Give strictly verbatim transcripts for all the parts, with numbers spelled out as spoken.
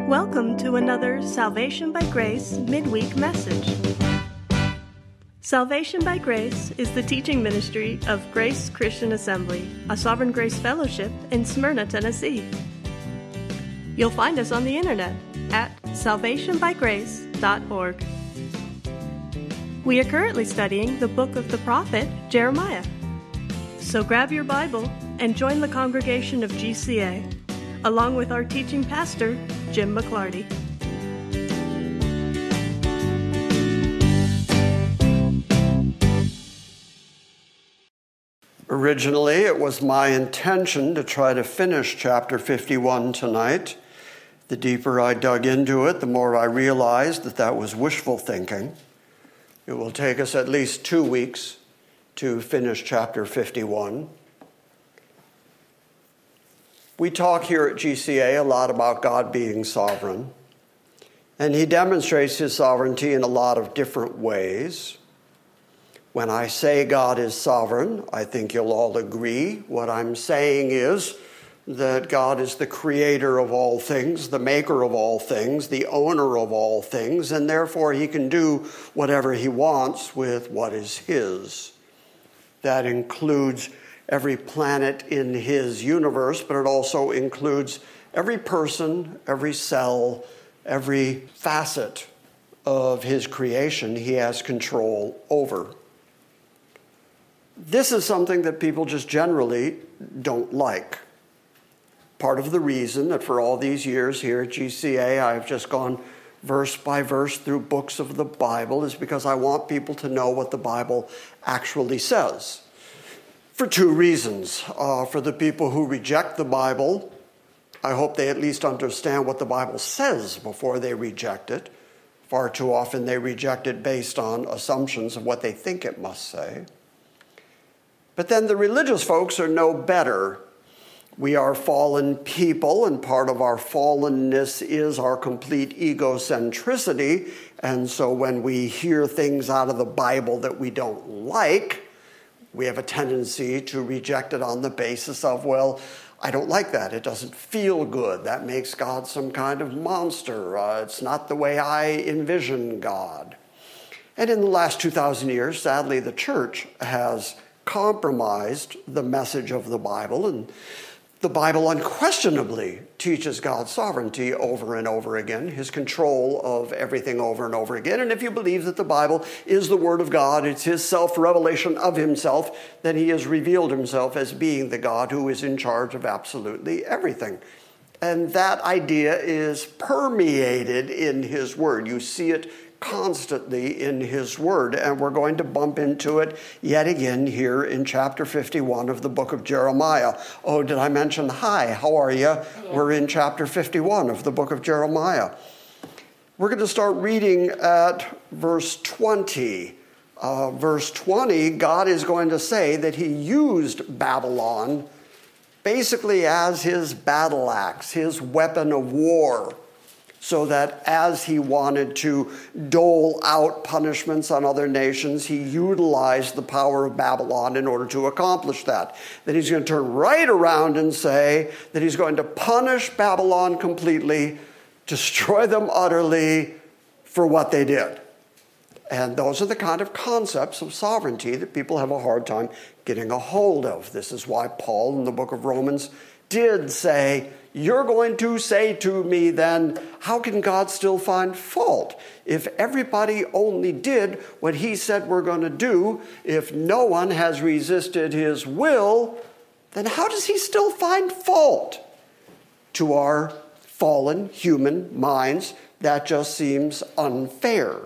Welcome to another Salvation by Grace midweek message. Salvation by Grace is the teaching ministry of Grace Christian Assembly, a Sovereign Grace Fellowship in Smyrna, Tennessee. You'll find us on the internet at salvation by grace dot org. We are currently studying the book of the prophet Jeremiah. So grab your Bible and join the congregation of G C A, along with our teaching pastor, Jim McClarty. Originally, it was my intention to try to finish chapter fifty-one tonight. The deeper I dug into it, the more I realized that that was wishful thinking. It will take us at least two weeks to finish chapter fifty-one. We talk here at G C A a lot about God being sovereign, and he demonstrates his sovereignty in a lot of different ways. When I say God is sovereign, I think you'll all agree. What I'm saying is that God is the creator of all things, the maker of all things, the owner of all things, and therefore he can do whatever he wants with what is his. That includes every planet in his universe, but it also includes every person, every cell, every facet of his creation he has control over. This is something that people just generally don't like. Part of the reason that for all these years here at G C A, I've just gone verse by verse through books of the Bible is because I want people to know what the Bible actually says. For two reasons. Uh, for the people who reject the Bible, I hope they at least understand what the Bible says before they reject it. Far too often they reject it based on assumptions of what they think it must say. But then the religious folks are no better. We are fallen people, and part of our fallenness is our complete egocentricity. And so when we hear things out of the Bible that we don't like, we have a tendency to reject it on the basis of, well, I don't like that. It doesn't feel good. That makes God some kind of monster. Uh, it's not the way I envision God. And in the last two thousand years, sadly, the church has compromised the message of the Bible, and the Bible unquestionably teaches God's sovereignty over and over again, his control of everything over and over again. And if you believe that the Bible is the Word of God, it's his self-revelation of himself, then he has revealed himself as being the God who is in charge of absolutely everything. And that idea is permeated in his Word. You see it constantly in his Word, and we're going to bump into it yet again here in chapter fifty-one of the book of Jeremiah. Oh, did I mention, hi, how are you? Yeah. We're in chapter fifty-one of the book of Jeremiah. We're going to start reading at verse twenty. Uh, verse twenty, God is going to say that he used Babylon basically as his battle axe, his weapon of war, so that as he wanted to dole out punishments on other nations, he utilized the power of Babylon in order to accomplish that. Then he's going to turn right around and say that he's going to punish Babylon completely, destroy them utterly for what they did. And those are the kind of concepts of sovereignty that people have a hard time getting a hold of. This is why Paul in the book of Romans did say, you're going to say to me then, how can God still find fault? If everybody only did what he said we're going to do, if no one has resisted his will, then how does he still find fault? To our fallen human minds, that just seems unfair.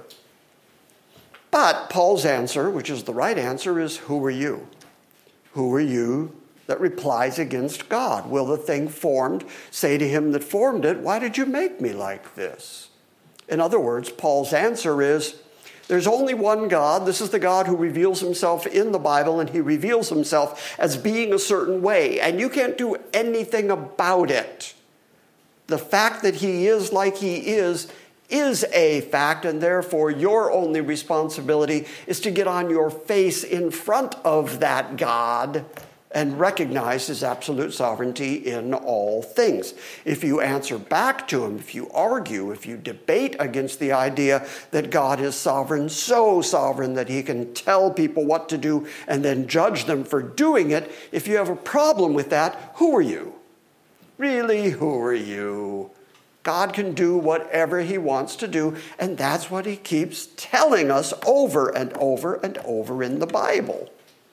But Paul's answer, which is the right answer, is who are you? Who are you that replies against God? Will the thing formed say to him that formed it, why did you make me like this? In other words, Paul's answer is, there's only one God. This is the God who reveals himself in the Bible, and he reveals himself as being a certain way, and you can't do anything about it. The fact that he is like he is is a fact, and therefore your only responsibility is to get on your face in front of that God and recognize his absolute sovereignty in all things. If you answer back to him, if you argue, if you debate against the idea that God is sovereign, so sovereign that he can tell people what to do and then judge them for doing it, if you have a problem with that, who are you? Really, who are you? God can do whatever he wants to do, and that's what he keeps telling us over and over and over in the Bible.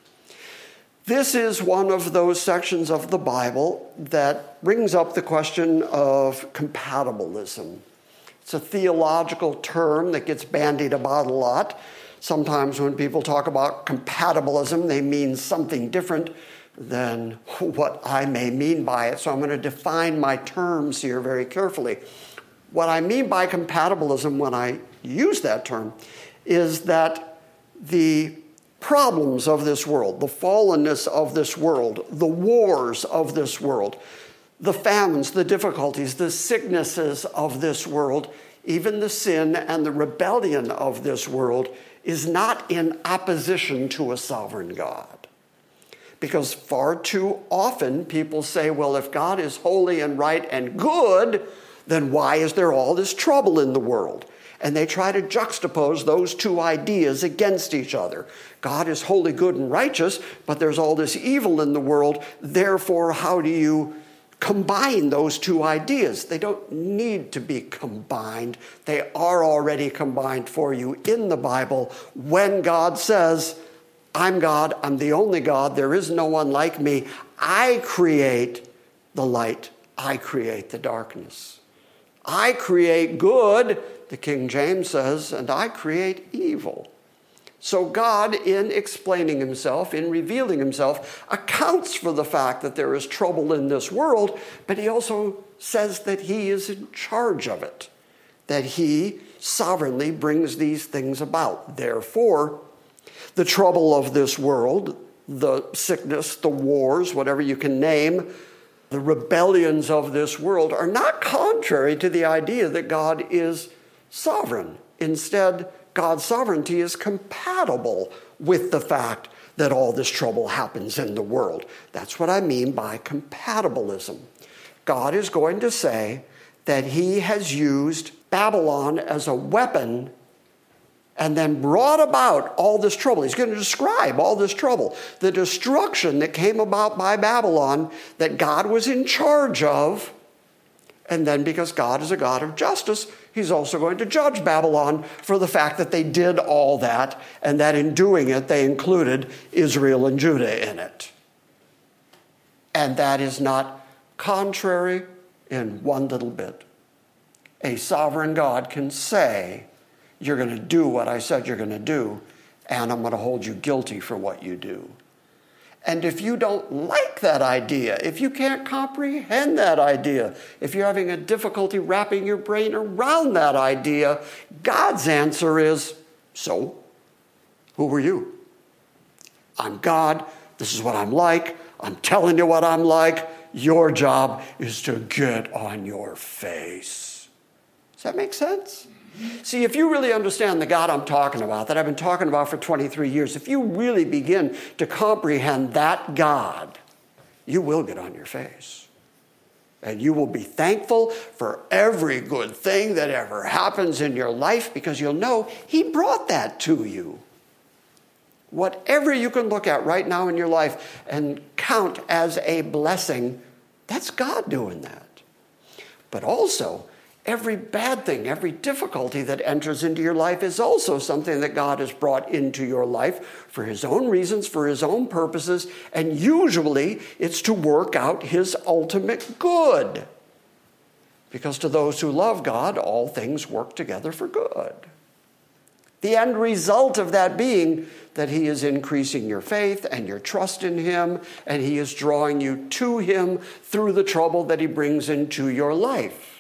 This is one of those sections of the Bible that brings up the question of compatibilism. It's a theological term that gets bandied about a lot. Sometimes when people talk about compatibilism, they mean something different than what I may mean by it. So I'm going to define my terms here very carefully. What I mean by compatibilism when I use that term is that the problems of this world, the fallenness of this world, the wars of this world, the famines, the difficulties, the sicknesses of this world, even the sin and the rebellion of this world is not in opposition to a sovereign God. Because far too often people say, well, if God is holy and right and good, then why is there all this trouble in the world? And they try to juxtapose those two ideas against each other. God is holy, good, and righteous, but there's all this evil in the world. Therefore, how do you combine those two ideas? They don't need to be combined. They are already combined for you in the Bible when God says, I'm God, I'm the only God, there is no one like me. I create the light, I create the darkness. I create good, the King James says, and I create evil. So God, in explaining himself, in revealing himself, accounts for the fact that there is trouble in this world, but he also says that he is in charge of it, that he sovereignly brings these things about. Therefore, the trouble of this world, the sickness, the wars, whatever you can name, the rebellions of this world are not contrary to the idea that God is sovereign. Instead, God's sovereignty is compatible with the fact that all this trouble happens in the world. That's what I mean by compatibilism. God is going to say that he has used Babylon as a weapon and then brought about all this trouble. He's going to describe all this trouble, the destruction that came about by Babylon that God was in charge of. And then because God is a God of justice, he's also going to judge Babylon for the fact that they did all that, and that in doing it, they included Israel and Judah in it. And that is not contrary in one little bit. A sovereign God can say, you're going to do what I said you're going to do, and I'm going to hold you guilty for what you do. And if you don't like that idea, if you can't comprehend that idea, if you're having a difficulty wrapping your brain around that idea, God's answer is, so, who are you? I'm God. This is what I'm like. I'm telling you what I'm like. Your job is to get on your face. Does that make sense? See, if you really understand the God I'm talking about, that I've been talking about for twenty-three years, if you really begin to comprehend that God, you will get on your face. And you will be thankful for every good thing that ever happens in your life because you'll know he brought that to you. Whatever you can look at right now in your life and count as a blessing, that's God doing that. But also, every bad thing, every difficulty that enters into your life is also something that God has brought into your life for his own reasons, for his own purposes, and usually it's to work out his ultimate good. Because to those who love God, all things work together for good. The end result of that being that he is increasing your faith and your trust in him, and he is drawing you to him through the trouble that he brings into your life.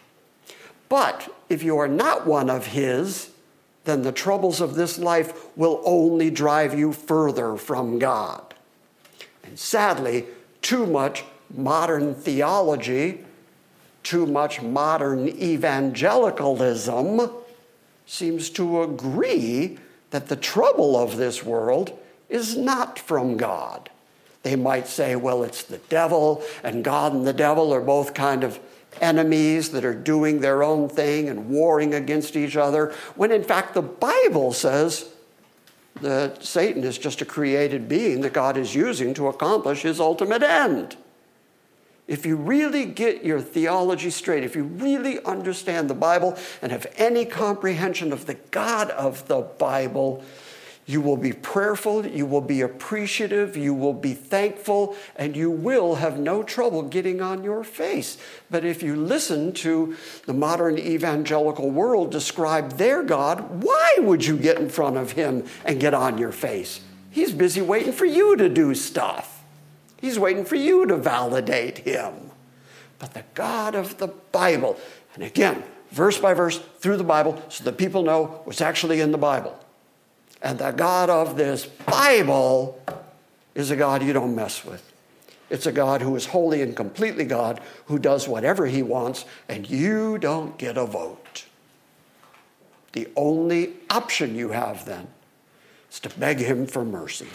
But if you are not one of his, then the troubles of this life will only drive you further from God. And sadly, too much modern theology, too much modern evangelicalism seems to agree that the trouble of this world is not from God, They might say, well, it's the devil, and God and the devil are both kind of enemies that are doing their own thing and warring against each other, when in fact the Bible says that Satan is just a created being that God is using to accomplish his ultimate end. If you really get your theology straight, if you really understand the Bible and have any comprehension of the God of the Bible, you will be prayerful, you will be appreciative, you will be thankful, and you will have no trouble getting on your face. But if you listen to the modern evangelical world describe their God, why would you get in front of him and get on your face? He's busy waiting for you to do stuff. He's waiting for you to validate him. But the God of the Bible, and again, verse by verse through the Bible, so that people know what's actually in the Bible. And the God of this Bible is a God you don't mess with. It's a God who is holy and completely God, who does whatever he wants, and you don't get a vote. The only option you have then is to beg him for mercy.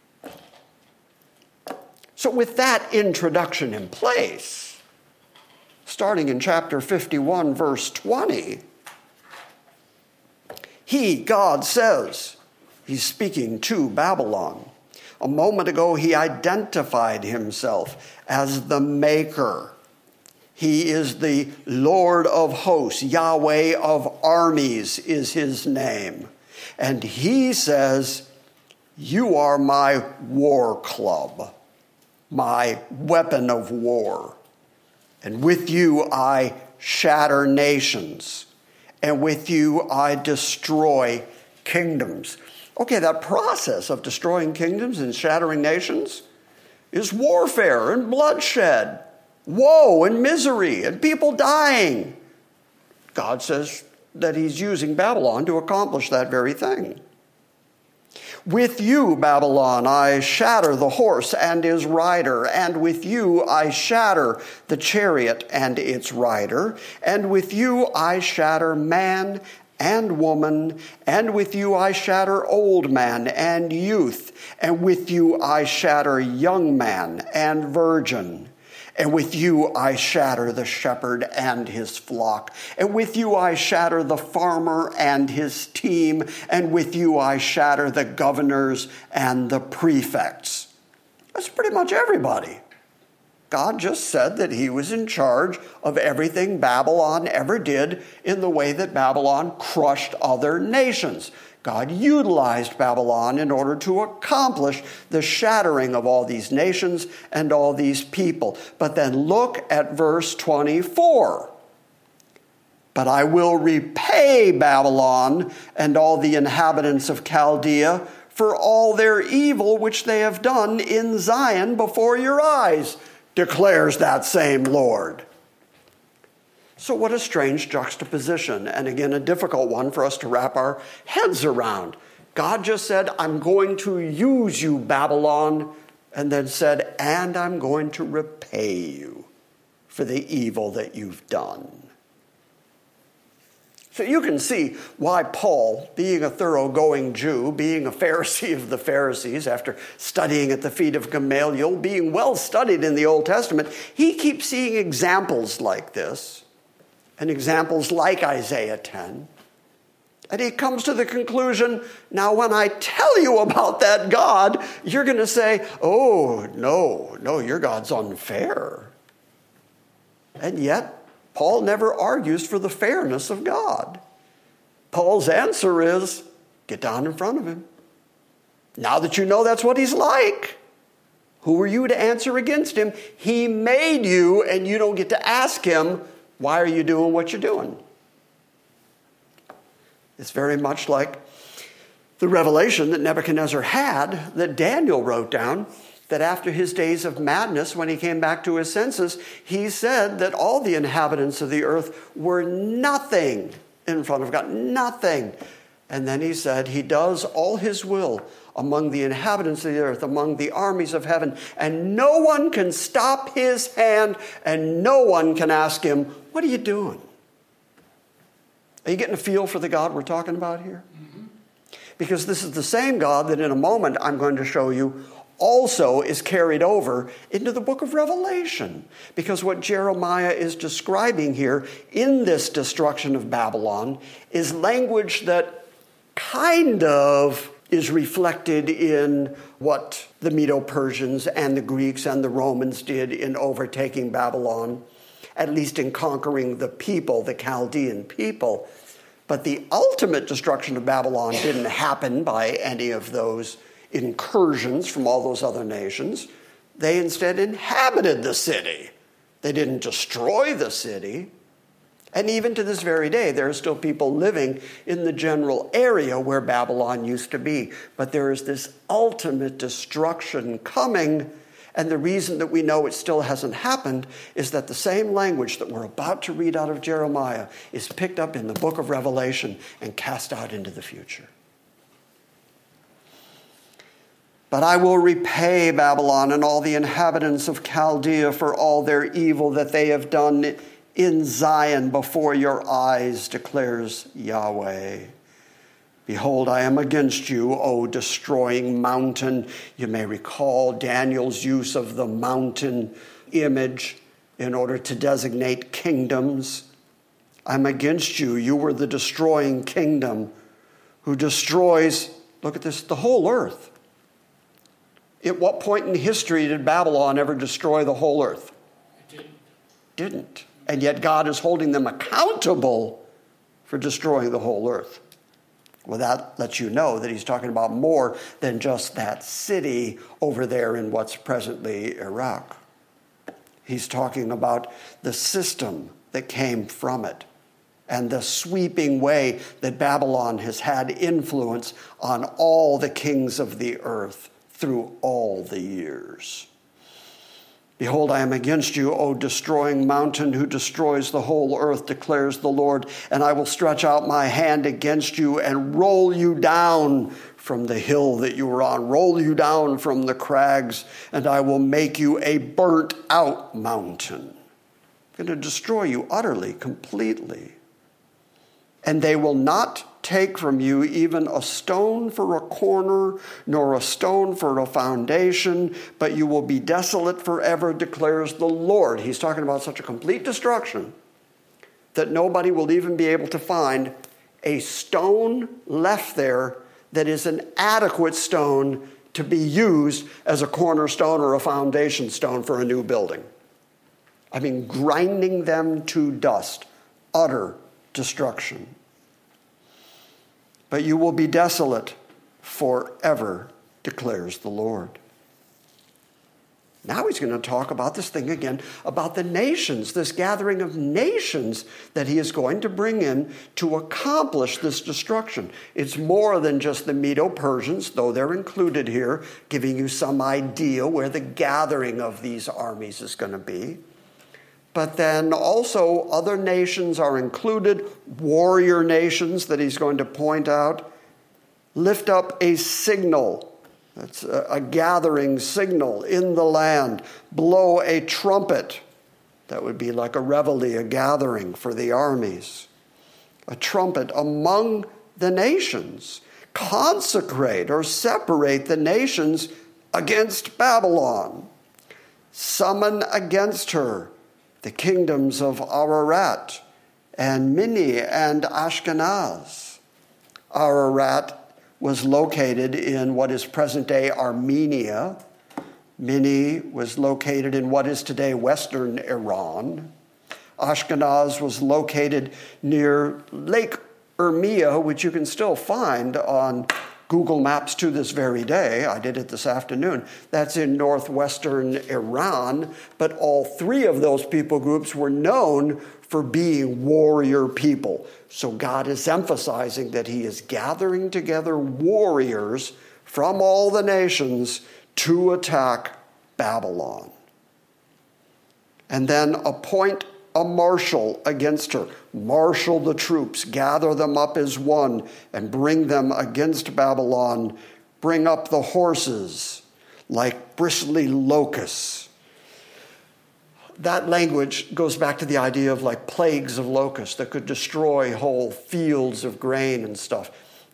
So with that introduction in place, starting in chapter fifty-one, verse twenty, he, God, says, he's speaking to Babylon. A moment ago, he identified himself as the maker. He is the Lord of hosts. Yahweh of armies is his name. And he says, you are my war club, my weapon of war. And with you I shatter nations. And with you I destroy kingdoms. Okay, that process of destroying kingdoms and shattering nations is warfare and bloodshed, woe and misery and people dying. God says that he's using Babylon to accomplish that very thing. With you, Babylon, I shatter the horse and his rider, and with you I shatter the chariot and its rider, and with you I shatter man and woman, and with you I shatter old man and youth, and with you I shatter young man and virgin. And with you I shatter the shepherd and his flock. And with you I shatter the farmer and his team. And with you I shatter the governors and the prefects. That's pretty much everybody. God just said that he was in charge of everything Babylon ever did in the way that Babylon crushed other nations. God utilized Babylon in order to accomplish the shattering of all these nations and all these people. But then look at verse twenty-four. But I will repay Babylon and all the inhabitants of Chaldea for all their evil which they have done in Zion before your eyes, declares that same Lord. So what a strange juxtaposition, and again, a difficult one for us to wrap our heads around. God just said, I'm going to use you, Babylon, and then said, and I'm going to repay you for the evil that you've done. So you can see why Paul, being a thoroughgoing Jew, being a Pharisee of the Pharisees, after studying at the feet of Gamaliel, being well studied in the Old Testament, he keeps seeing examples like this, and examples like Isaiah ten. And he comes to the conclusion, now when I tell you about that God, you're going to say, oh, no, no, your God's unfair. And yet, Paul never argues for the fairness of God. Paul's answer is, get down in front of him. Now that you know that's what he's like, who are you to answer against him? He made you, and you don't get to ask him, why are you doing what you're doing? It's very much like the revelation that Nebuchadnezzar had, that Daniel wrote down, that after his days of madness, when he came back to his senses, he said that all the inhabitants of the earth were nothing in front of God, nothing. And then he said, he does all his will among the inhabitants of the earth, among the armies of heaven, and no one can stop his hand, and no one can ask him, what are you doing? Are you getting a feel for the God we're talking about here? Mm-hmm. Because this is the same God that in a moment I'm going to show you also is carried over into the book of Revelation. Because what Jeremiah is describing here in this destruction of Babylon is language that kind of is reflected in what the Medo-Persians and the Greeks and the Romans did in overtaking Babylon, at least in conquering the people, the Chaldean people. But the ultimate destruction of Babylon didn't happen by any of those incursions from all those other nations. They instead inhabited the city. They didn't destroy the city. And even to this very day, there are still people living in the general area where Babylon used to be. But there is this ultimate destruction coming. And the reason that we know it still hasn't happened is that the same language that we're about to read out of Jeremiah is picked up in the book of Revelation and cast out into the future. But I will repay Babylon and all the inhabitants of Chaldea for all their evil that they have done in Zion before your eyes, declares Yahweh. Behold, I am against you, O destroying mountain. You may recall Daniel's use of the mountain image in order to designate kingdoms. I'm against you. You were the destroying kingdom who destroys, look at this, the whole earth. At what point in history did Babylon ever destroy the whole earth? It didn't. Didn't. And yet God is holding them accountable for destroying the whole earth. Well, that lets you know that he's talking about more than just that city over there in what's presently Iraq. He's talking about the system that came from it and the sweeping way that Babylon has had influence on all the kings of the earth through all the years. Behold, I am against you, O destroying mountain who destroys the whole earth, declares the Lord, and I will stretch out my hand against you and roll you down from the hill that you were on, roll you down from the crags, and I will make you a burnt out mountain. I'm going to destroy you utterly, completely. And they will not take from you even a stone for a corner, nor a stone for a foundation, but you will be desolate forever, declares the Lord. He's talking about such a complete destruction that nobody will even be able to find a stone left there that is an adequate stone to be used as a cornerstone or a foundation stone for a new building. I mean, grinding them to dust, utter destruction. But you will be desolate forever, declares the Lord. Now he's going to talk about this thing again, about the nations, this gathering of nations that he is going to bring in to accomplish this destruction. It's more than just the Medo-Persians, though they're included here, giving you some idea where the gathering of these armies is going to be. But then also other nations are included, warrior nations that he's going to point out. Lift up a signal. That's a, a gathering signal in the land. Blow a trumpet. That would be like a reveille, a gathering for the armies. A trumpet among the nations. Consecrate or separate the nations against Babylon. Summon against her the kingdoms of Ararat and Minni and Ashkenaz. Ararat was located in what is present-day Armenia. Minni was located in what is today western Iran. Ashkenaz was located near Lake Urmia, which you can still find on Google Maps to this very day. I did it this afternoon. That's in northwestern Iran. But all three of those people groups were known for being warrior people. So God is emphasizing that he is gathering together warriors from all the nations to attack Babylon. And then appoint a marshal against her. Marshal the troops, gather them up as one, and bring them against Babylon. Bring up the horses like bristly locusts. That language goes back to the idea of like plagues of locusts that could destroy whole fields of grain and stuff.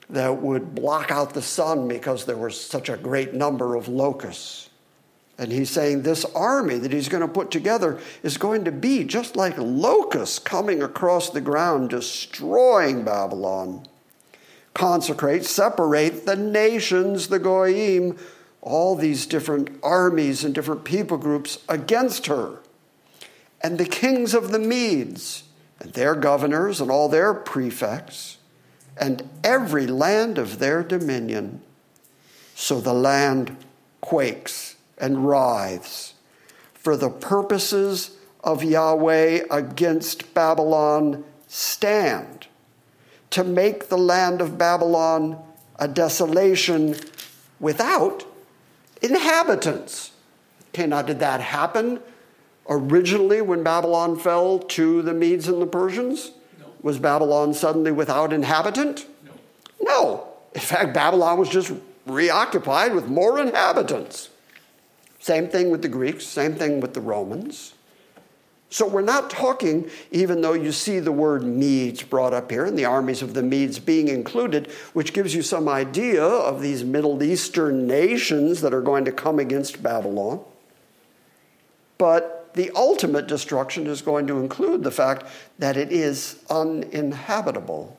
that would block out the sun because there was such a great number of locusts. And he's saying this army that he's going to put together is going to be just like locusts coming across the ground, destroying Babylon. Consecrate, separate the nations, the Goyim, all these different armies and different people groups against her. And the kings of the Medes, and their governors and all their prefects, and every land of their dominion. So the land quakes and writhes, for the purposes of Yahweh against Babylon stand, to make the land of Babylon a desolation without inhabitants. Okay, now did that happen originally when Babylon fell to the Medes and the Persians? No. Was Babylon suddenly without inhabitant? No. No. In fact, Babylon was just reoccupied with more inhabitants. Same thing with the Greeks, same thing with the Romans. So we're not talking, even though you see the word Medes brought up here, and the armies of the Medes being included, which gives you some idea of these Middle Eastern nations that are going to come against Babylon. But the ultimate destruction is going to include the fact that it is uninhabitable.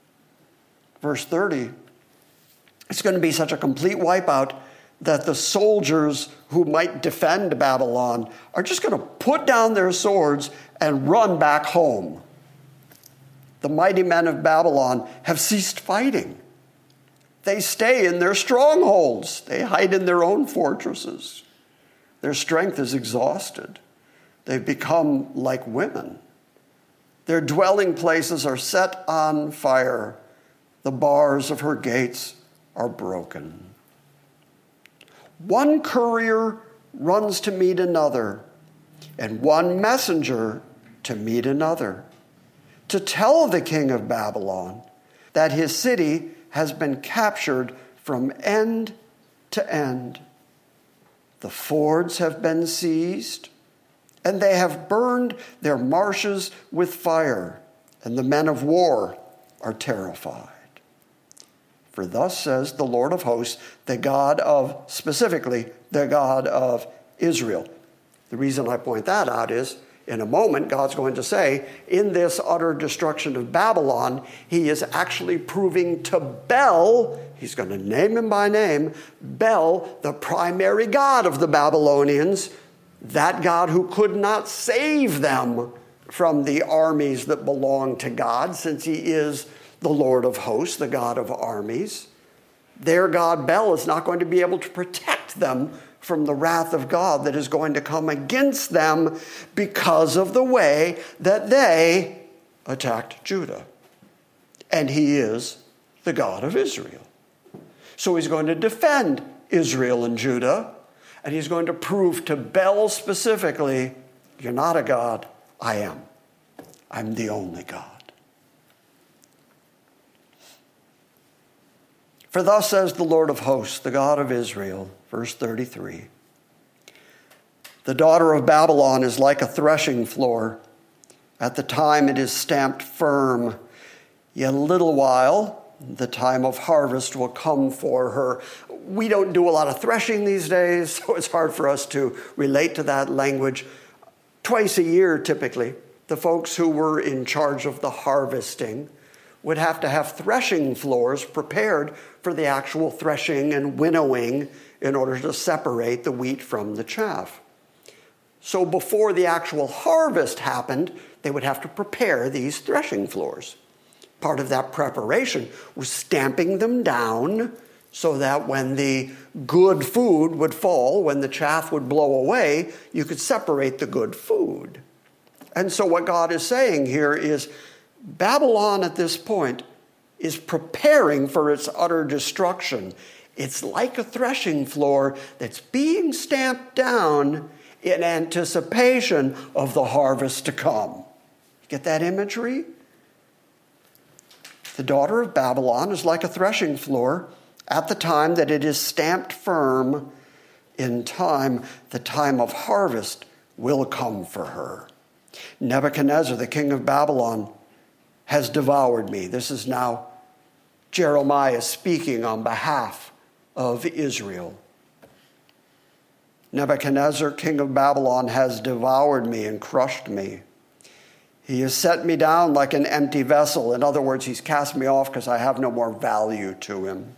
Verse thirty, it's going to be such a complete wipeout that the soldiers who might defend Babylon are just going to put down their swords and run back home. The mighty men of Babylon have ceased fighting. They stay in their strongholds. They hide in their own fortresses. Their strength is exhausted. They've become like women. Their dwelling places are set on fire. The bars of her gates are broken. One courier runs to meet another, and one messenger to meet another, to tell the king of Babylon that his city has been captured from end to end. The fords have been seized, and they have burned their marshes with fire, and the men of war are terrified. For thus says the Lord of hosts, the God of, specifically, the God of Israel. The reason I point that out is, in a moment, God's going to say, in this utter destruction of Babylon, he is actually proving to Bel, he's going to name him by name, Bel, the primary god of the Babylonians, that God who could not save them from the armies that belong to God, since he is the Lord of hosts, the God of armies. Their God Bel is not going to be able to protect them from the wrath of God that is going to come against them because of the way that they attacked Judah. And he is the God of Israel. So he's going to defend Israel and Judah, and he's going to prove to Bel specifically, you're not a God, I am. I'm the only God. For thus says the Lord of hosts, the God of Israel, verse thirty-three, the daughter of Babylon is like a threshing floor. At the time it is stamped firm. Yet a little while, the time of harvest will come for her. We don't do a lot of threshing these days, so it's hard for us to relate to that language. Twice a year, typically, the folks who were in charge of the harvesting would have to have threshing floors prepared for the actual threshing and winnowing in order to separate the wheat from the chaff. So before the actual harvest happened, they would have to prepare these threshing floors. Part of that preparation was stamping them down so that when the good food would fall, when the chaff would blow away, you could separate the good food. And so what God is saying here is, Babylon at this point is preparing for its utter destruction. It's like a threshing floor that's being stamped down in anticipation of the harvest to come. Get that imagery? The daughter of Babylon is like a threshing floor at the time that it is stamped firm. In time, the time of harvest will come for her. Nebuchadnezzar, the king of Babylon, has devoured me. This is now Jeremiah speaking on behalf of Israel. Nebuchadnezzar, king of Babylon, has devoured me and crushed me. He has set me down like an empty vessel. In other words, he's cast me off because I have no more value to him.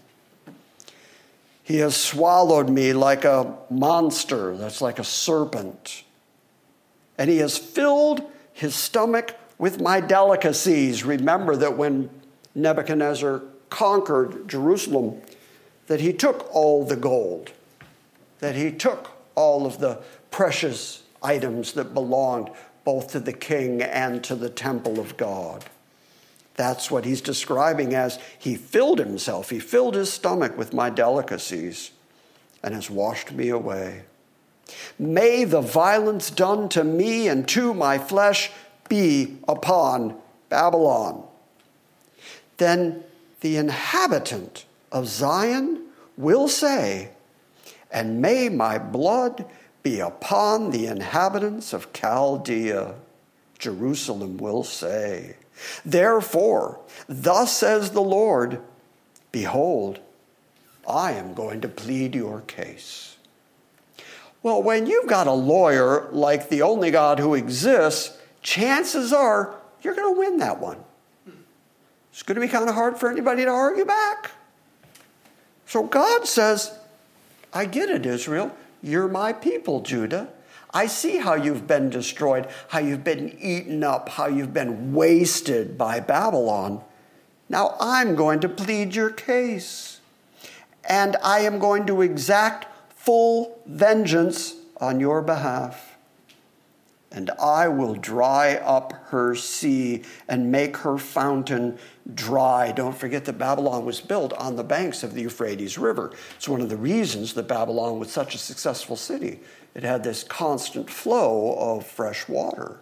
He has swallowed me like a monster, that's like a serpent. And he has filled his stomach with my delicacies. Remember that when Nebuchadnezzar conquered Jerusalem, that he took all the gold, that he took all of the precious items that belonged both to the king and to the temple of God. That's what he's describing as he filled himself. He filled his stomach with my delicacies and has washed me away. May the violence done to me and to my flesh be upon Babylon. Then the inhabitant of Zion will say, and may my blood be upon the inhabitants of Chaldea. Jerusalem will say, therefore, thus says the Lord, behold, I am going to plead your case. Well, when you've got a lawyer like the only God who exists, chances are you're going to win that one. It's going to be kind of hard for anybody to argue back. So God says, I get it, Israel. You're my people, Judah. I see how you've been destroyed, how you've been eaten up, how you've been wasted by Babylon. Now I'm going to plead your case, and I am going to exact full vengeance on your behalf. And I will dry up her sea and make her fountain dry. Don't forget that Babylon was built on the banks of the Euphrates River. It's one of the reasons that Babylon was such a successful city. It had this constant flow of fresh water.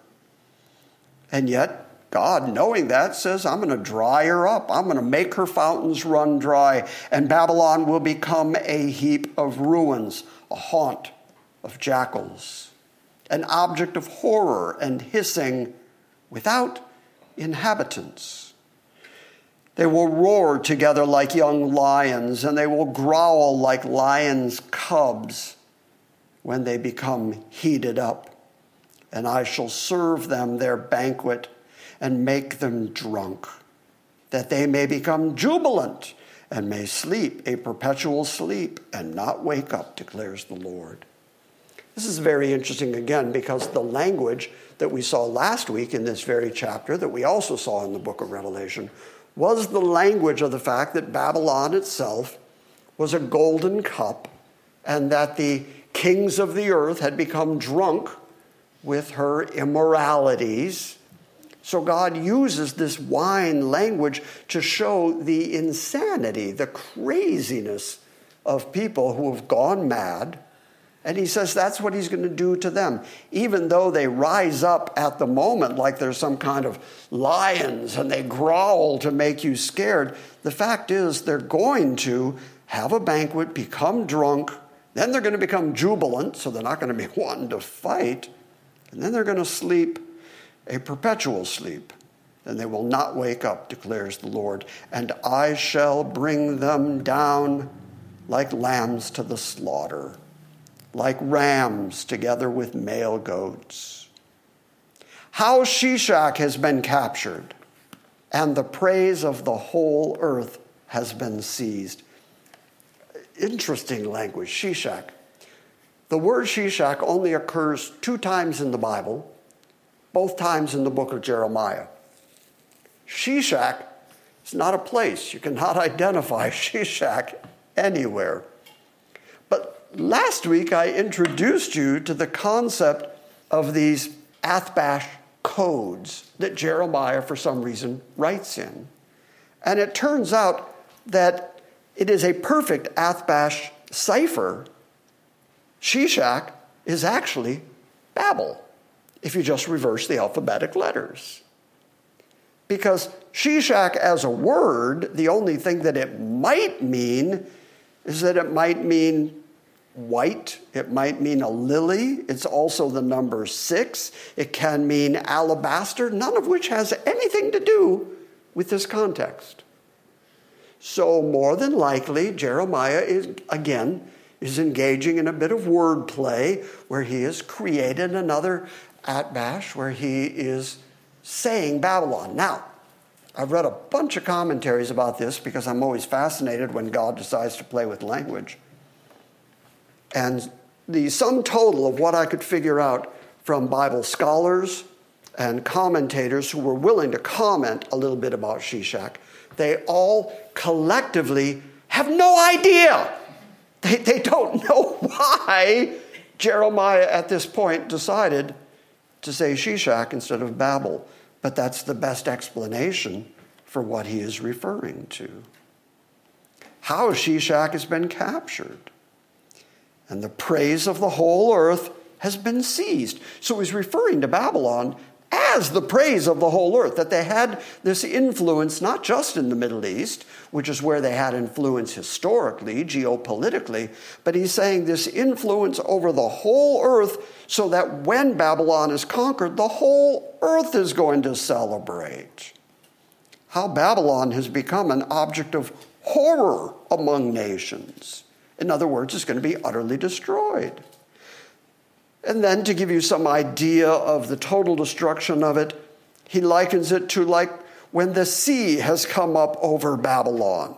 And yet, God, knowing that, says, I'm going to dry her up. I'm going to make her fountains run dry. And Babylon will become a heap of ruins, a haunt of jackals, an object of horror and hissing without inhabitants. They will roar together like young lions, and they will growl like lions' cubs when they become heated up. And I shall serve them their banquet and make them drunk, that they may become jubilant and may sleep a perpetual sleep and not wake up, declares the Lord. This is very interesting, again, because the language that we saw last week in this very chapter, that we also saw in the book of Revelation, was the language of the fact that Babylon itself was a golden cup and that the kings of the earth had become drunk with her immoralities. So God uses this wine language to show the insanity, the craziness of people who have gone mad. And he says that's what he's going to do to them. Even though they rise up at the moment like they're some kind of lions and they growl to make you scared, the fact is they're going to have a banquet, become drunk, then they're going to become jubilant, so they're not going to be wanting to fight, and then they're going to sleep a perpetual sleep, and they will not wake up, declares the Lord. And I shall bring them down like lambs to the slaughter, like rams together with male goats. How Shishak has been captured, and the praise of the whole earth has been seized. Interesting language, Shishak. The word Shishak only occurs two times in the Bible, both times in the book of Jeremiah. Shishak is not a place. You cannot identify Shishak anywhere. But last week I introduced you to the concept of these Athbash codes that Jeremiah, for some reason, writes in. And it turns out that it is a perfect Athbash cipher. Shishak is actually Babel, if you just reverse the alphabetic letters. Because Shishak as a word, the only thing that it might mean is that it might mean white. It might mean a lily. It's also the number six. It can mean alabaster, none of which has anything to do with this context. So more than likely, Jeremiah is, again, is engaging in a bit of wordplay where he has created another Atbash where he is saying Babylon. Now, I've read a bunch of commentaries about this because I'm always fascinated when God decides to play with language. And the sum total of what I could figure out from Bible scholars and commentators who were willing to comment a little bit about Shishak, they all collectively have no idea. They, they don't know why Jeremiah at this point decided to say Shishak instead of Babel. But that's the best explanation for what he is referring to. How Shishak has been captured. And the praise of the whole earth has been seized. So he's referring to Babylon as the praise of the whole earth, that they had this influence not just in the Middle East, which is where they had influence historically, geopolitically, but he's saying this influence over the whole earth so that when Babylon is conquered, the whole earth is going to celebrate. How Babylon has become an object of horror among nations. In other words, it's going to be utterly destroyed. And then to give you some idea of the total destruction of it, he likens it to like when the sea has come up over Babylon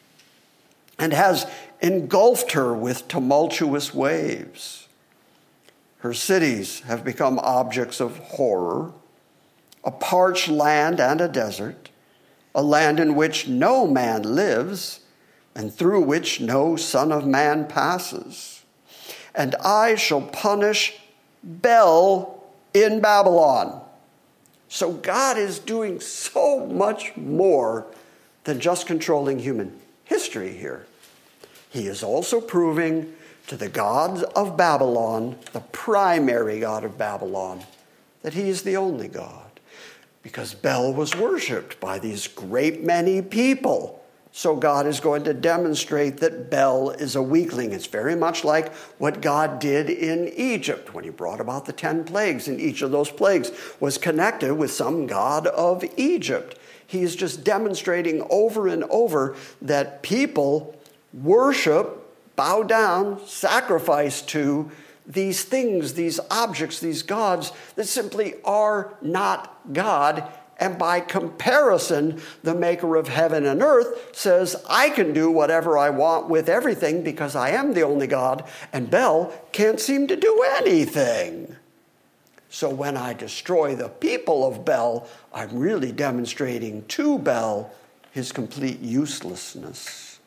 and has engulfed her with tumultuous waves. Her cities have become objects of horror, a parched land and a desert, a land in which no man lives and through which no son of man passes. And I shall punish Bel in Babylon. So God is doing so much more than just controlling human history here. He is also proving to the God of Babylon, the primary God of Babylon, that he is the only God. Because Bel was worshipped by these great many people. So God is going to demonstrate that Bel is a weakling. It's very much like what God did in Egypt when he brought about the ten plagues. And each of those plagues was connected with some god of Egypt. He's just demonstrating over and over that people worship, bow down, sacrifice to these things, these objects, these gods that simply are not God. And by comparison, the maker of heaven and earth says, I can do whatever I want with everything because I am the only God, and Bel can't seem to do anything. So when I destroy the people of Bel, I'm really demonstrating to Bel his complete uselessness.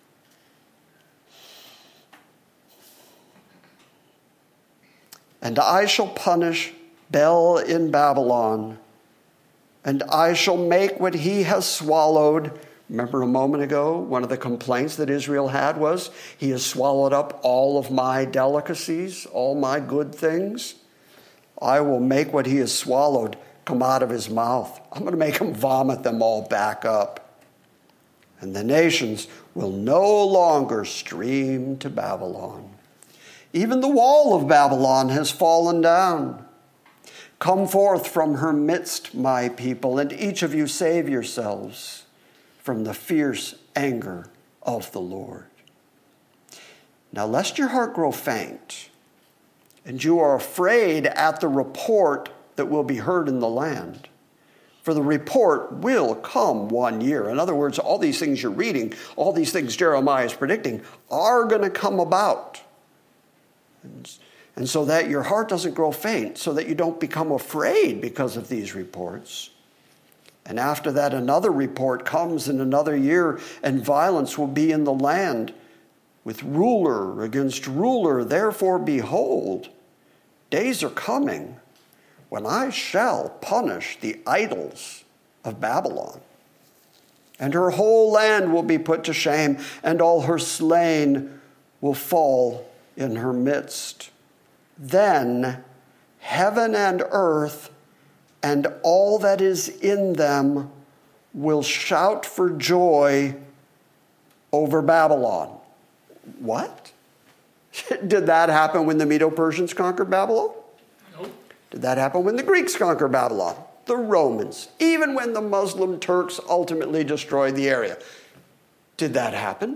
And I shall punish Bel in Babylon, and I shall make what he has swallowed. Remember a moment ago, one of the complaints that Israel had was, he has swallowed up all of my delicacies, all my good things. I will make what he has swallowed come out of his mouth. I'm going to make him vomit them all back up. And the nations will no longer stream to Babylon. Even the wall of Babylon has fallen down. Come forth from her midst, my people, and each of you save yourselves from the fierce anger of the Lord. Now, lest your heart grow faint, and you are afraid at the report that will be heard in the land, for the report will come one year. In other words, all these things you're reading, all these things Jeremiah is predicting, are going to come about. And And so that your heart doesn't grow faint, so that you don't become afraid because of these reports. And after that, another report comes in another year, and violence will be in the land with ruler against ruler. Therefore, behold, days are coming when I shall punish the idols of Babylon. And her whole land will be put to shame, and all her slain will fall in her midst. Then heaven and earth and all that is in them will shout for joy over Babylon. What? Did that happen when the Medo-Persians conquered Babylon? Nope. Did that happen when the Greeks conquered Babylon? The Romans. Even when the Muslim Turks ultimately destroyed the area. Did that happen?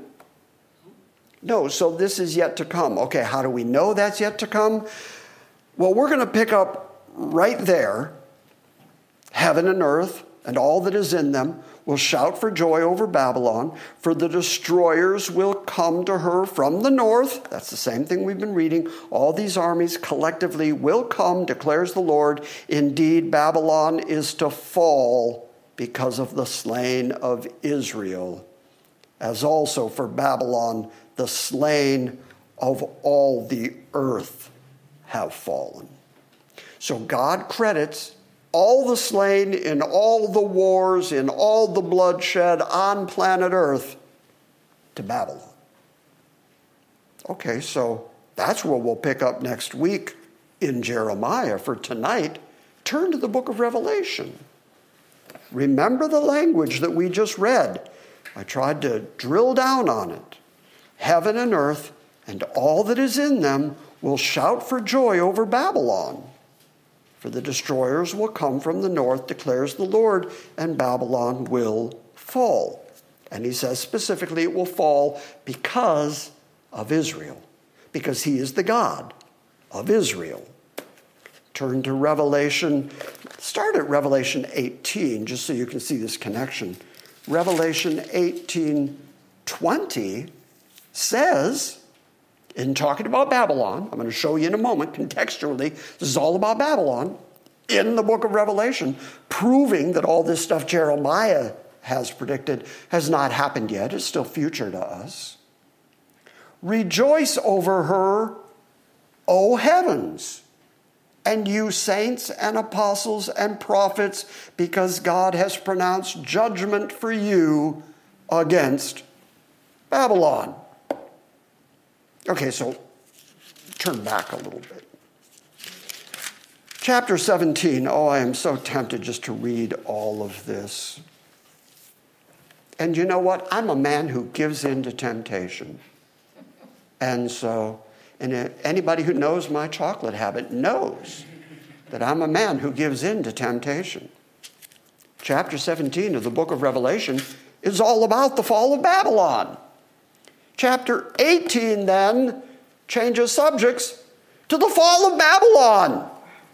No, so this is yet to come. Okay, how do we know that's yet to come? Well, we're going to pick up right there. Heaven and earth and all that is in them will shout for joy over Babylon, for the destroyers will come to her from the north. That's the same thing we've been reading. All these armies collectively will come, declares the Lord. Indeed, Babylon is to fall because of the slain of Israel, as also for Babylon the slain of all the earth have fallen. So God credits all the slain in all the wars, in all the bloodshed on planet Earth to Babylon. Okay, so that's where we'll pick up next week in Jeremiah. For tonight, turn to the book of Revelation. Remember the language that we just read. I tried to drill down on it. Heaven and earth and all that is in them will shout for joy over Babylon. For the destroyers will come from the north, declares the Lord, and Babylon will fall. And he says specifically it will fall because of Israel, because he is the God of Israel. Turn to Revelation. Start at Revelation eighteen, just so you can see this connection. Revelation eighteen twenty says, in talking about Babylon, I'm going to show you in a moment, contextually, this is all about Babylon, in the book of Revelation, proving that all this stuff Jeremiah has predicted has not happened yet. It's still future to us. Rejoice over her, O heavens, and you saints and apostles and prophets, because God has pronounced judgment for you against Babylon. Okay, so turn back a little bit. Chapter seventeen. Oh, I am so tempted just to read all of this. And you know what? I'm a man who gives in to temptation. And so, and anybody who knows my chocolate habit knows that I'm a man who gives in to temptation. Chapter seventeen of the book of Revelation is all about the fall of Babylon. Chapter eighteen then changes subjects to the fall of Babylon.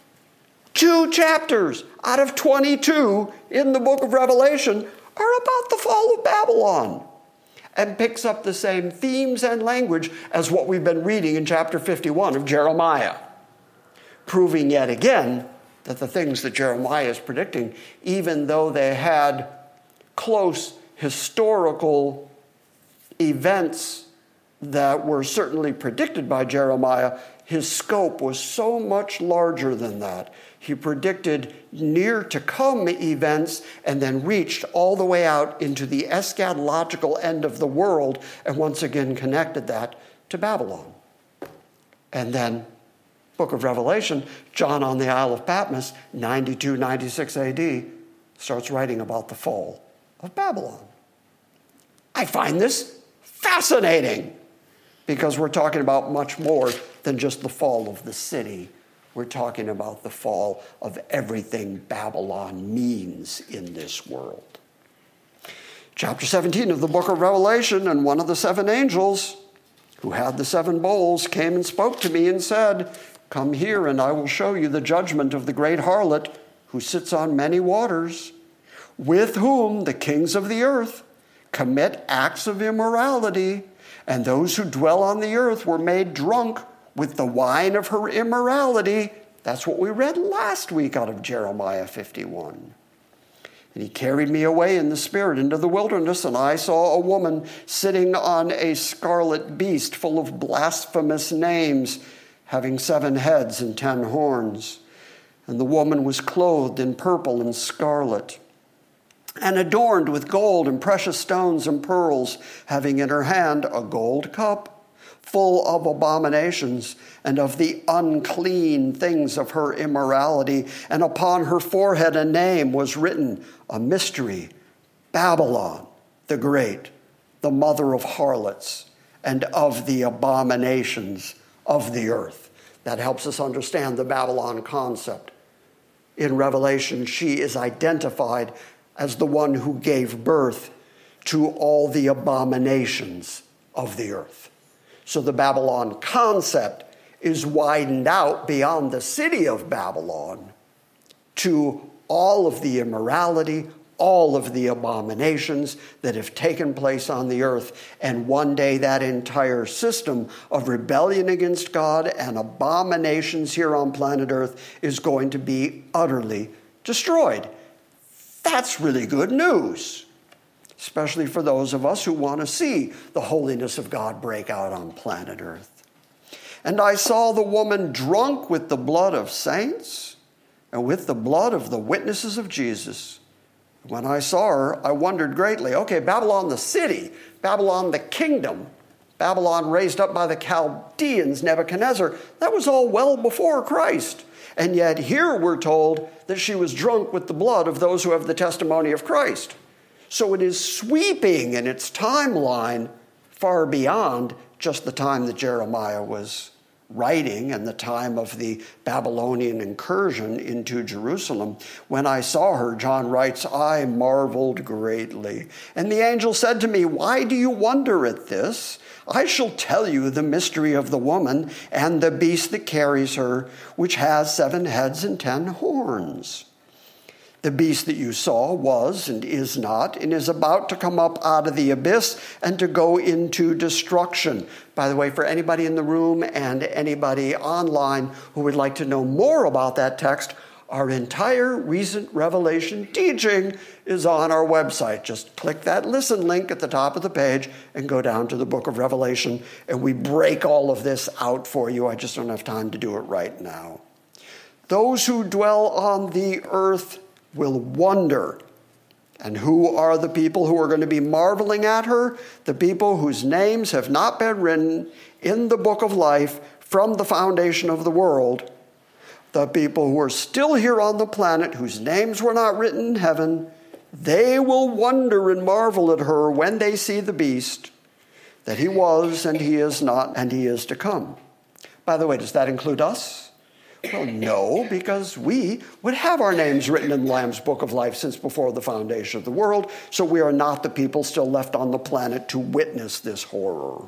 Two chapters out of twenty-two in the book of Revelation are about the fall of Babylon, and picks up the same themes and language as what we've been reading in chapter fifty-one of Jeremiah, proving yet again that the things that Jeremiah is predicting, even though they had close historical events that were certainly predicted by Jeremiah, his scope was so much larger than that. He predicted near to come events and then reached all the way out into the eschatological end of the world and once again connected that to Babylon. And then, book of Revelation, John on the Isle of Patmos, ninety-two, ninety-six A D, starts writing about the fall of Babylon. I find this fascinating because we're talking about much more than just the fall of the city. We're talking about the fall of everything Babylon means in this world. Chapter seventeen of the book of Revelation, and one of the seven angels who had the seven bowls came and spoke to me and said, "Come here, and I will show you the judgment of the great harlot who sits on many waters, with whom the kings of the earth commit acts of immorality, and those who dwell on the earth were made drunk with the wine of her immorality." That's what we read last week out of Jeremiah fifty-one. "And he carried me away in the spirit into the wilderness, and I saw a woman sitting on a scarlet beast full of blasphemous names, having seven heads and ten horns. And the woman was clothed in purple and scarlet, and adorned with gold and precious stones and pearls, having in her hand a gold cup full of abominations and of the unclean things of her immorality. And upon her forehead a name was written, a mystery, Babylon the Great, the mother of harlots and of the abominations of the earth." That helps us understand the Babylon concept. In Revelation, she is identified as the one who gave birth to all the abominations of the earth. So the Babylon concept is widened out beyond the city of Babylon to all of the immorality, all of the abominations that have taken place on the earth. And one day that entire system of rebellion against God and abominations here on planet Earth is going to be utterly destroyed. That's really good news, especially for those of us who want to see the holiness of God break out on planet Earth. And I saw the woman drunk with the blood of saints and with the blood of the witnesses of Jesus. When I saw her, I wondered greatly. Okay, Babylon the city, Babylon the kingdom, Babylon raised up by the Chaldeans, Nebuchadnezzar, that was all well before Christ. And yet here we're told that she was drunk with the blood of those who have the testimony of Christ. So it is sweeping in its timeline far beyond just the time that Jeremiah was writing and the time of the Babylonian incursion into Jerusalem. When I saw her, John writes, I marveled greatly. And the angel said to me, why do you wonder at this? I shall tell you the mystery of the woman and the beast that carries her, which has seven heads and ten horns. The beast that you saw was and is not, and is about to come up out of the abyss and to go into destruction. By the way, for anybody in the room and anybody online who would like to know more about that text, our entire recent Revelation teaching is on our website. Just click that listen link at the top of the page and go down to the book of Revelation, and we break all of this out for you. I just don't have time to do it right now. Those who dwell on the earth will wonder. And who are the people who are going to be marveling at her? The people whose names have not been written in the book of life from the foundation of the world. The people who are still here on the planet, whose names were not written in heaven, they will wonder and marvel at her when they see the beast, that he was and he is not and he is to come. By the way, does that include us? Well, no, because we would have our names written in the Lamb's Book of Life since before the foundation of the world, so we are not the people still left on the planet to witness this horror.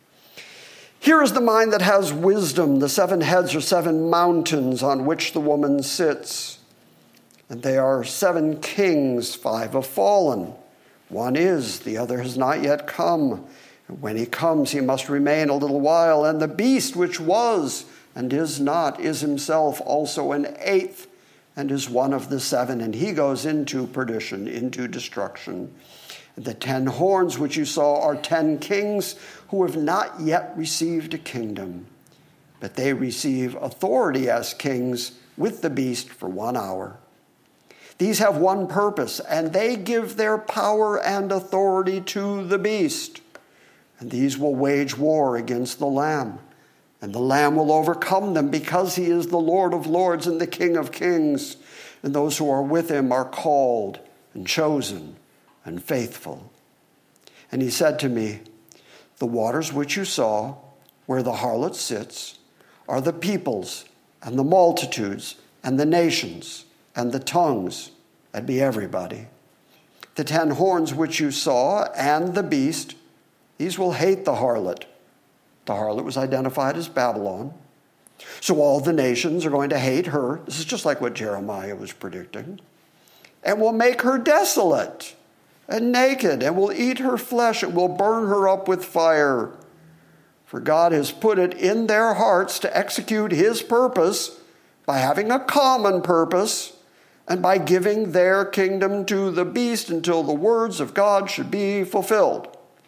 Here is the mind that has wisdom. The seven heads are seven mountains on which the woman sits. And they are seven kings, five have fallen. One is, the other has not yet come. And when he comes, he must remain a little while. And the beast which was and is not, is himself also an eighth, and is one of the seven, and he goes into perdition, into destruction. The ten horns which you saw are ten kings who have not yet received a kingdom, but they receive authority as kings with the beast for one hour. These have one purpose, and they give their power and authority to the beast, and these will wage war against the Lamb. And the Lamb will overcome them because he is the Lord of lords and the King of kings. And those who are with him are called and chosen and faithful. And he said to me, the waters which you saw, where the harlot sits, are the peoples and the multitudes and the nations and the tongues. That'd be everybody. The ten horns which you saw and the beast, these will hate the harlot. The harlot was identified as Babylon. So all the nations are going to hate her. This is just like what Jeremiah was predicting. And will make her desolate and naked, and will eat her flesh, and will burn her up with fire. For God has put it in their hearts to execute his purpose by having a common purpose and by giving their kingdom to the beast until the words of God should be fulfilled.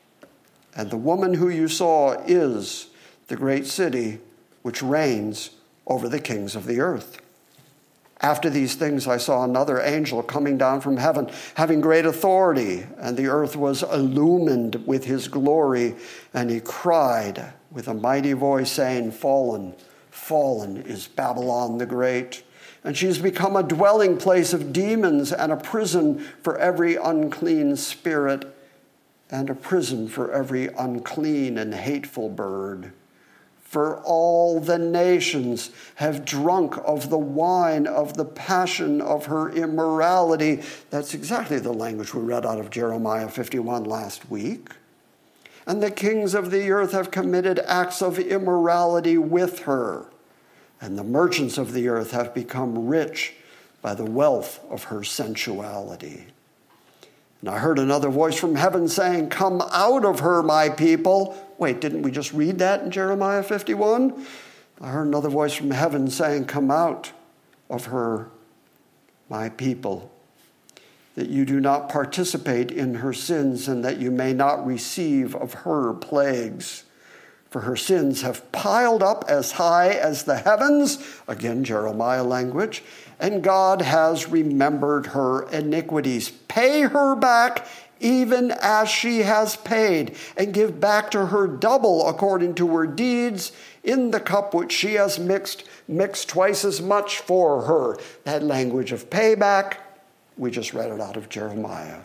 And the woman who you saw is the great city which reigns over the kings of the earth. After these things, I saw another angel coming down from heaven, having great authority, and the earth was illumined with his glory. And he cried with a mighty voice, saying, Fallen, fallen is Babylon the Great, and she has become a dwelling place of demons and a prison for every unclean spirit, and a prison for every unclean and hateful bird. For all the nations have drunk of the wine of the passion of her immorality. That's exactly the language we read out of Jeremiah fifty-one last week. And the kings of the earth have committed acts of immorality with her. And the merchants of the earth have become rich by the wealth of her sensuality. And I heard another voice from heaven saying, "Come out of her, my people." Wait, didn't we just read that in Jeremiah fifty-one? I heard another voice from heaven saying, "Come out of her, my people, that you do not participate in her sins and that you may not receive of her plagues. For her sins have piled up as high as the heavens," again, Jeremiah language, "and God has remembered her iniquities. Pay her back even as she has paid, and give back to her double according to her deeds. In the cup which she has mixed, mix twice as much for her." That language of payback, we just read it out of Jeremiah.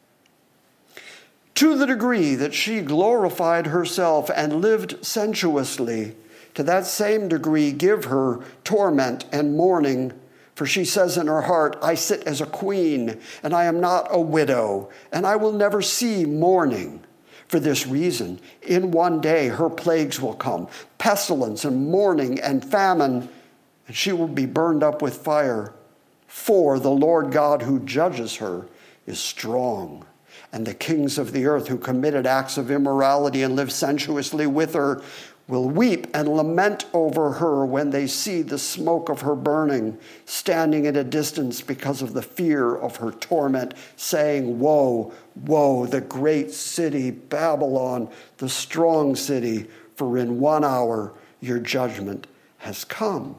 To the degree that she glorified herself and lived sensuously, to that same degree give her torment and mourning. For she says in her heart, "I sit as a queen, and I am not a widow, and I will never see mourning." For this reason, in one day her plagues will come, pestilence and mourning and famine, and she will be burned up with fire. For the Lord God who judges her is strong, and the kings of the earth who committed acts of immorality and live sensuously with her will weep and lament over her when they see the smoke of her burning, standing at a distance because of the fear of her torment, saying, "Woe, woe, the great city, Babylon, the strong city, for in one hour your judgment has come."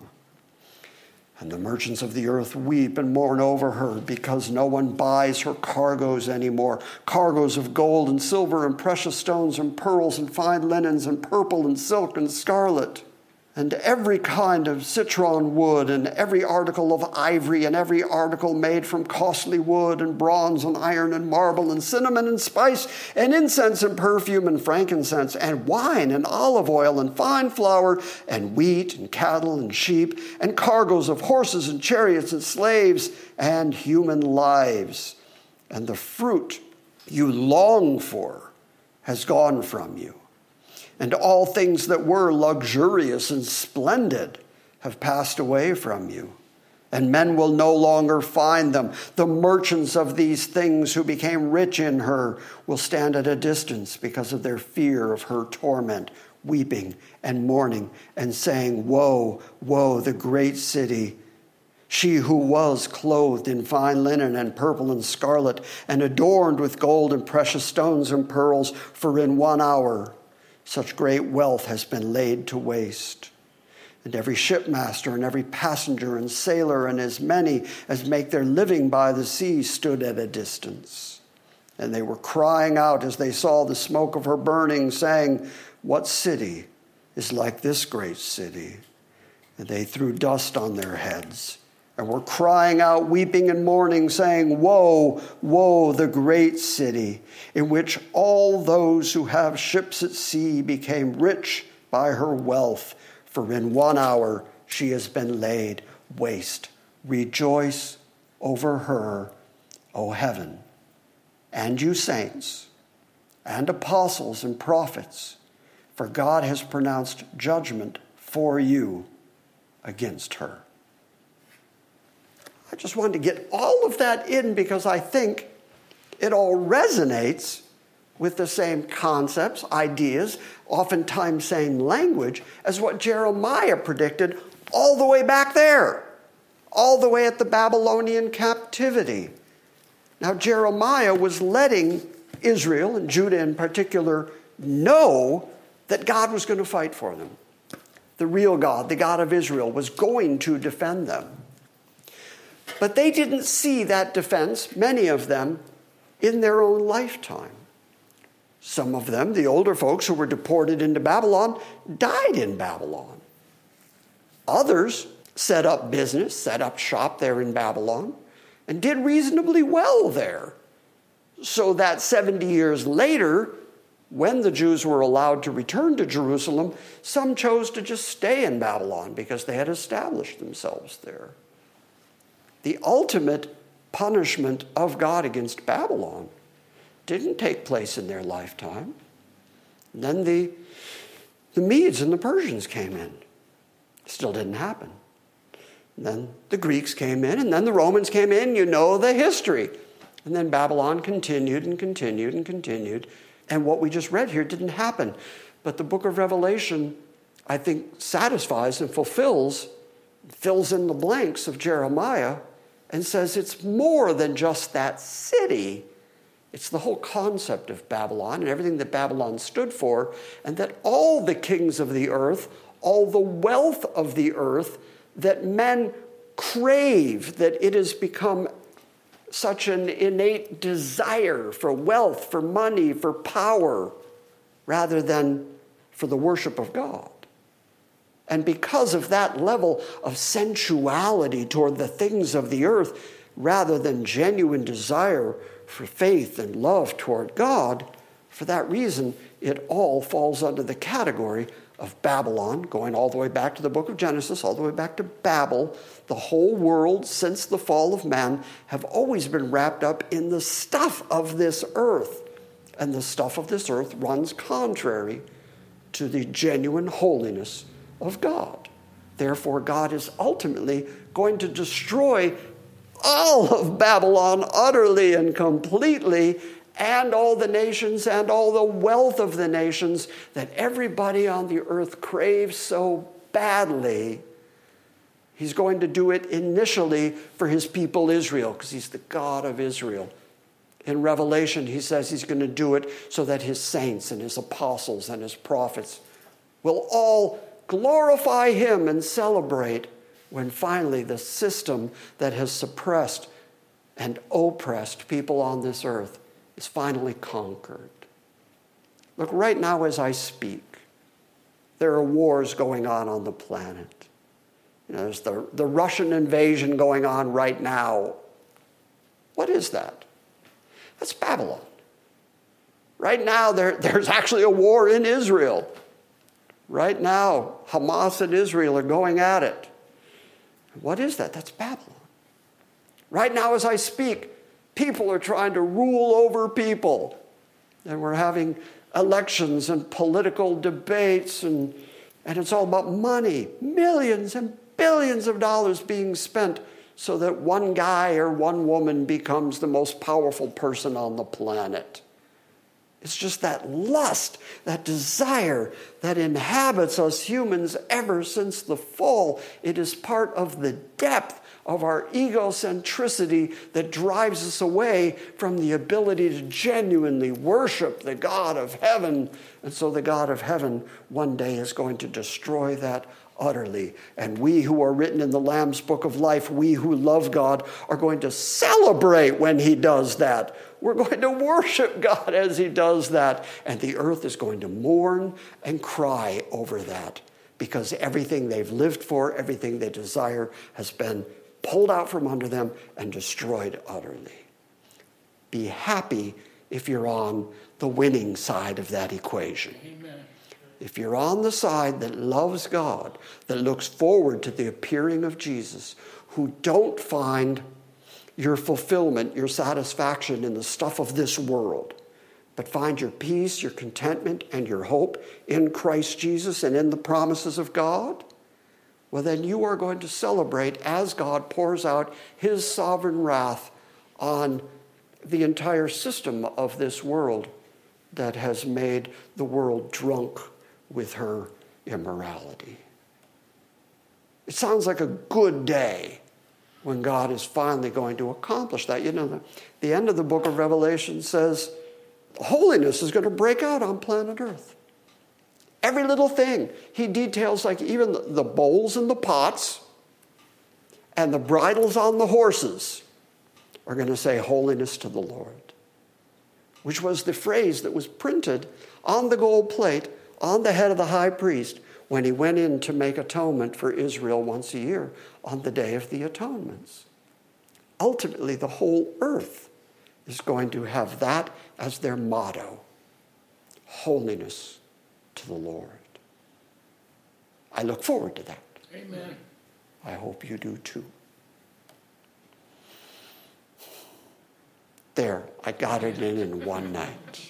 And the merchants of the earth weep and mourn over her because no one buys her cargoes anymore. Cargoes of gold and silver and precious stones and pearls and fine linens and purple and silk and scarlet. And every kind of citron wood and every article of ivory and every article made from costly wood and bronze and iron and marble and cinnamon and spice and incense and perfume and frankincense and wine and olive oil and fine flour and wheat and cattle and sheep and cargoes of horses and chariots and slaves and human lives. And the fruit you long for has gone from you. And all things that were luxurious and splendid have passed away from you, and men will no longer find them. The merchants of these things who became rich in her will stand at a distance because of their fear of her torment, weeping and mourning and saying, "Woe, woe, the great city, she who was clothed in fine linen and purple and scarlet and adorned with gold and precious stones and pearls, for in one hour such great wealth has been laid to waste." And every shipmaster and every passenger and sailor and as many as make their living by the sea stood at a distance. And they were crying out as they saw the smoke of her burning, saying, "What city is like this great city?" And they threw dust on their heads and were crying out, weeping and mourning, saying, "Woe, woe, the great city, in which all those who have ships at sea became rich by her wealth, for in one hour she has been laid waste. Rejoice over her, O heaven, and you saints, and apostles and prophets, for God has pronounced judgment for you against her." I just wanted to get all of that in because I think it all resonates with the same concepts, ideas, oftentimes same language as what Jeremiah predicted all the way back there, all the way at the Babylonian captivity. Now, Jeremiah was letting Israel, and Judah in particular, know that God was going to fight for them. The real God, the God of Israel, was going to defend them. But they didn't see that defense, many of them, in their own lifetime. Some of them, the older folks who were deported into Babylon, died in Babylon. Others set up business, set up shop there in Babylon, and did reasonably well there. So that seventy years later, When the Jews were allowed to return to Jerusalem, some chose to just stay in Babylon because they had established themselves there. The ultimate punishment of God against Babylon didn't take place in their lifetime. And then the, the Medes and the Persians came in. Still didn't happen. And then the Greeks came in, and then the Romans came in. You know the history. And then Babylon continued and continued and continued. And what we just read here didn't happen. But the book of Revelation, I think, satisfies and fulfills, fills in the blanks of Jeremiah and says it's more than just that city. It's the whole concept of Babylon and everything that Babylon stood for, and that all the kings of the earth, all the wealth of the earth that men crave, that it has become such an innate desire for wealth, for money, for power, rather than for the worship of God. And because of that level of sensuality toward the things of the earth, rather than genuine desire for faith and love toward God, for that reason, it all falls under the category of Babylon, going all the way back to the book of Genesis, all the way back to Babel. The whole world, since the fall of man, have always been wrapped up in the stuff of this earth. And the stuff of this earth runs contrary to the genuine holiness of God. Therefore, God is ultimately going to destroy all of Babylon utterly and completely, and all the nations and all the wealth of the nations that everybody on the earth craves so badly. He's going to do it initially for his people Israel, because he's the God of Israel. In Revelation, he says he's going to do it so that his saints and his apostles and his prophets will all glorify him and celebrate when finally the system that has suppressed and oppressed people on this earth is finally conquered. Look, right now as I speak, there are wars going on on the planet. You know, there's the, the Russian invasion going on right now. What is that? That's Babylon. Right now, there, there's actually a war in Israel. Right now, Hamas and Israel are going at it. What is that? That's Babylon. Right now, as I speak, people are trying to rule over people. And we're having elections and political debates, and, and it's all about money. Millions and billions of dollars being spent so that one guy or one woman becomes the most powerful person on the planet. It's just that lust, that desire that inhabits us humans ever since the fall. It is part of the depth of our egocentricity that drives us away from the ability to genuinely worship the God of heaven. And so the God of heaven one day is going to destroy that utterly. And we who are written in the Lamb's Book of Life, we who love God, are going to celebrate when he does that. We're going to worship God as he does that. And the earth is going to mourn and cry over that, because everything they've lived for, everything they desire, has been pulled out from under them and destroyed utterly. Be happy if you're on the winning side of that equation. Amen. If you're on the side that loves God, that looks forward to the appearing of Jesus, who don't find your fulfillment, your satisfaction in the stuff of this world, but find your peace, your contentment, and your hope in Christ Jesus and in the promises of God, well, then you are going to celebrate as God pours out his sovereign wrath on the entire system of this world that has made the world drunk with her immorality. It sounds like a good day when God is finally going to accomplish that. You know, the, the end of the book of Revelation says holiness is going to break out on planet Earth. Every little thing. He details, like even the, the bowls and the pots and the bridles on the horses are going to say holiness to the Lord, which was the phrase that was printed on the gold plate on the head of the high priest when he went in to make atonement for Israel once a year on the Day of the Atonements. Ultimately, the whole earth is going to have that as their motto. holiness to the Lord. I look forward to that. Amen. I hope you do too. There, I got it in in one night.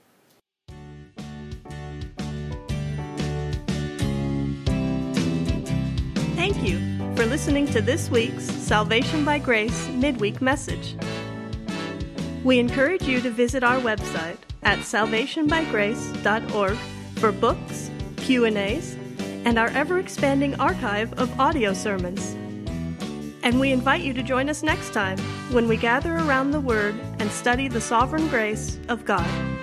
Thank you for listening to this week's Salvation by Grace midweek message. We encourage you to visit our website at salvation by grace dot org for books, Q and A's, and our ever-expanding archive of audio sermons. And we invite you to join us next time when we gather around the Word and study the sovereign grace of God.